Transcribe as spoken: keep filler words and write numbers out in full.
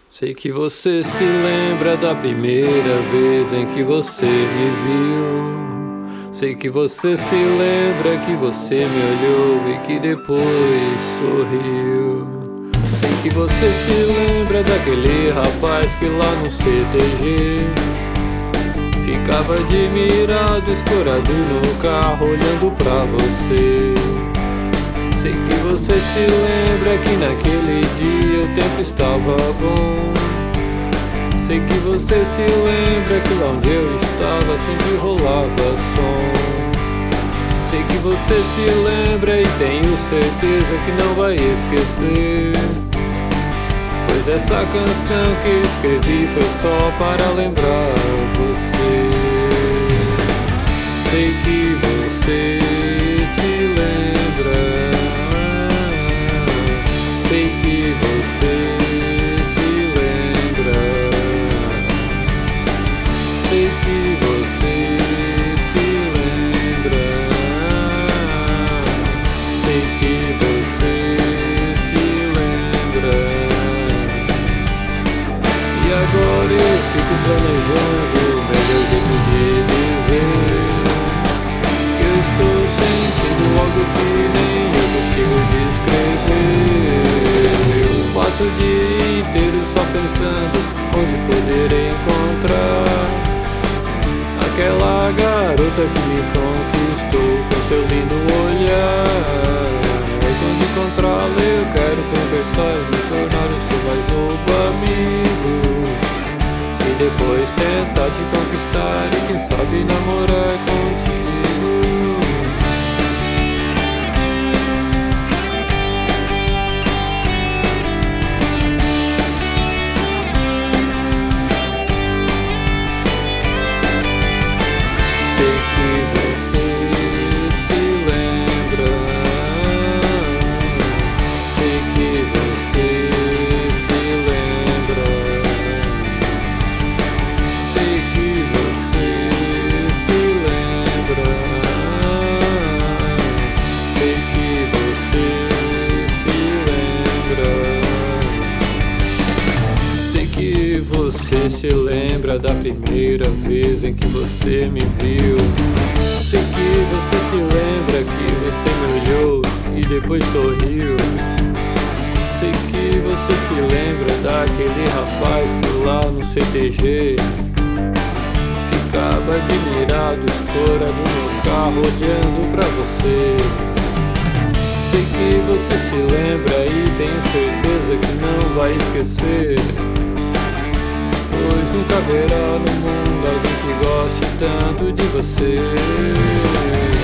Sei que você se lembra da primeira vez em que você me viu. Sei que você se lembra que você me olhou e que depois sorriu. Sei que você se lembra daquele rapaz que lá no C T G ficava admirado, escorado no carro, olhando pra você. Sei que você se lembra que naquele dia o tempo estava bom. Sei que você se lembra que lá onde eu estava sempre rolava som. Sei que você se lembra e tenho certeza que não vai esquecer, pois essa canção que escrevi foi só para lembrar você. Sei que você se lembra. Sei que você se lembra. Sei que você se lembra. Sei que você se lembra. E agora eu fico planejando o melhor jeito de dizer que eu estou sentindo algo que nem eu consigo descrever. Eu passo o dia inteiro só pensando onde poder encontrar aquela garota que me conquistou com seu lindo olhar. E quando encontrá-la eu quero conversar e me tornar o seu mais novo amigo, e depois tentar te conquistar e quem sabe namorar contigo. Sei que você se lembra. Sei que você se lembra. Sei que você se lembra. Sei que você se lembra. Sei que você se lembra da primeira vez em que você me viu. Sei que você se lembra que você me olhou e depois sorriu. Sei que você se lembra daquele rapaz que lá no C T G ficava admirado, escorado no carro, olhando pra você. Sei que você se lembra e tenho certeza que não vai esquecer, pois nunca haverá no mundo alguém que goste tanto de você.